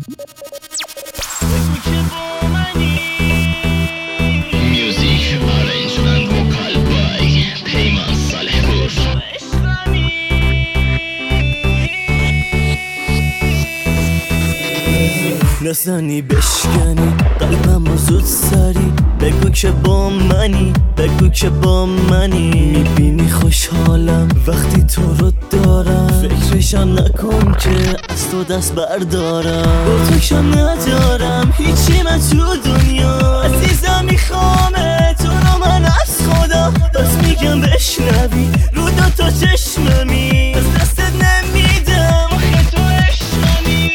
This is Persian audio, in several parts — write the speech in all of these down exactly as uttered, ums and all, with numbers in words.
نزنی بشکنی قلبم زود سری، بگو که با منی، بگو که با منی. میبینی خوشحالم وقتی تو رو دارم، فکرشم نکن که از تو دست بردارم. با تو کم ندارم هیچی من تو دنیا، عزیزم میخوامه تو رو من از خدا. پس میگم بشنوی رو دو تا چشممی، از دستت نمیدم آخه تو عشقمی.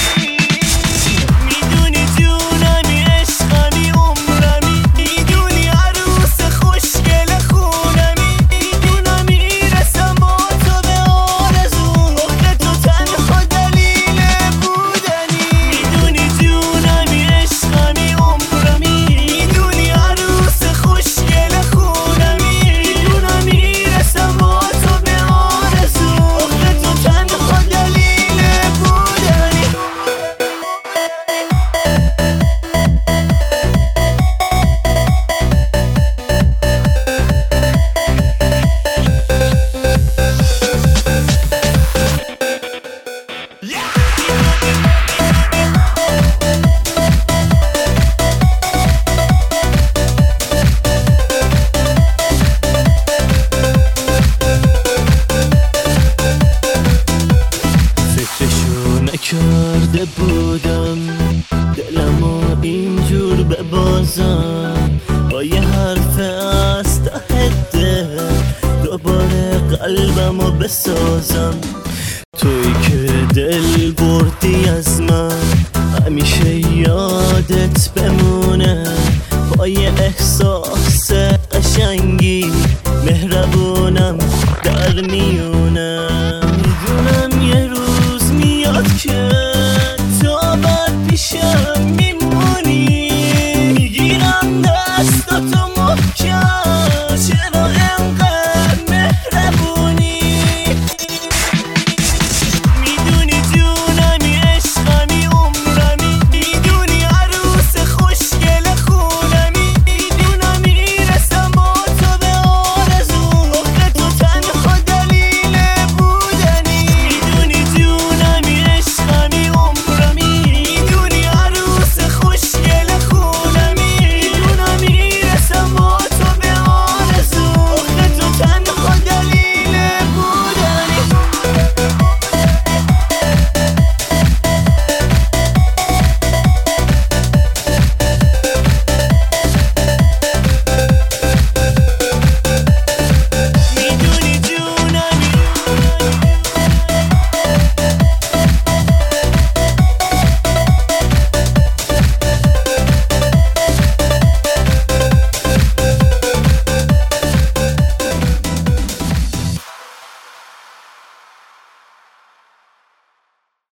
کرده بودم دلمو اینجور ببازم، با یه حرف از ته دل دوباره قلبمو بسازم. توی که دل بردی از